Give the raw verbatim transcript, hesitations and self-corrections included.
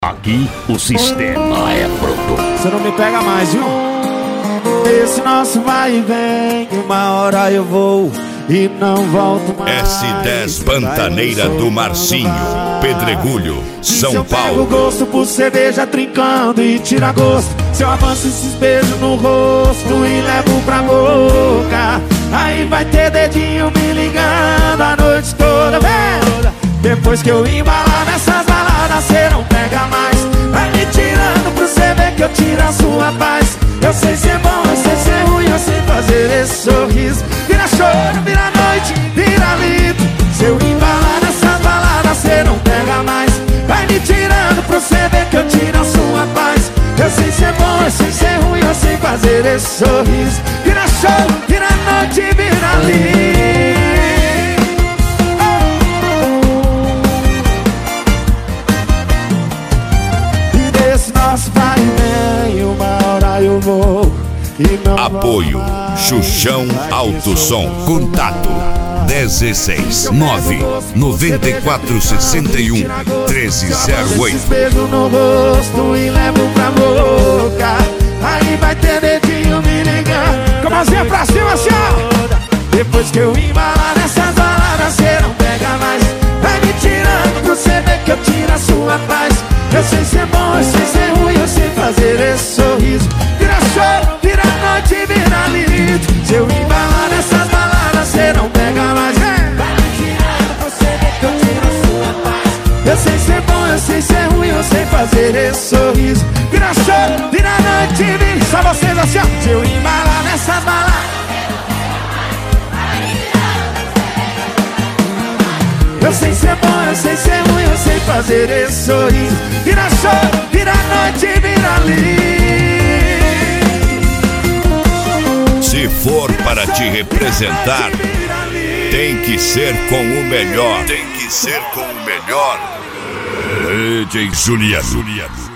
Aqui o sistema é bruto. Você não me pega mais, viu? Esse nosso vai e vem, uma hora eu vou e não volto mais. S dez Pantaneira do Marcinho, Pedregulho, São Paulo. Se eu pego gosto por cerveja trincando e tira gosto, se eu avanço esses beijos no rosto e levo pra boca, aí vai ter dedinho me ligando a noite toda, velho. Depois que eu embalar nessas baladas, cê não pega mais. Vai me tirando pra você ver que eu tiro a sua paz. Eu sei ser bom, eu sei ser ruim, eu sei fazer esse sorriso. Vira choro, vira noite, vira lido. Se eu embalar nessas baladas, cê não pega mais. Vai me tirando pra você ver que eu tiro a sua paz. Eu sei ser bom, eu sei ser ruim, eu sei fazer esse sorriso. Vira choro, vira noite, vira lido. Nosso vai e vem, uma hora eu vou e não Apoio Xuxão Alto Som. Contato dezesseis nove noventa e quatro sessenta e um treze zero oito. Beijo no rosto e levo pra boca, aí vai ter dedinho me ligar. Com a mãozinha pra cima assim, ó. Depois que eu embalar nessas baladas, cê não pega mais. Vai me tirando pra você ver que eu tiro a sua paz. Eu sei ser bom, eu sei ser ruim, eu sei fazer esse sorriso. Vira choro, vira noite, vira lindo. Se eu embalar nessas baladas, cê não pega mais. Vai me tirando pra você ver que eu tiro a sua paz. Eu sei ser bom, eu sei ser ruim, eu sei fazer esse sorriso. Vira choro, vira noite, vira. Só vocês assim, ó. Se eu embalar nessas baladas, eu sei ser bom, eu sei ser ruim, eu sei fazer esse sorriso. Vira choro, vira noite, vira lindo. Se for para te representar, tem que ser com o melhor. Tem que ser com o melhor. D J Juliano.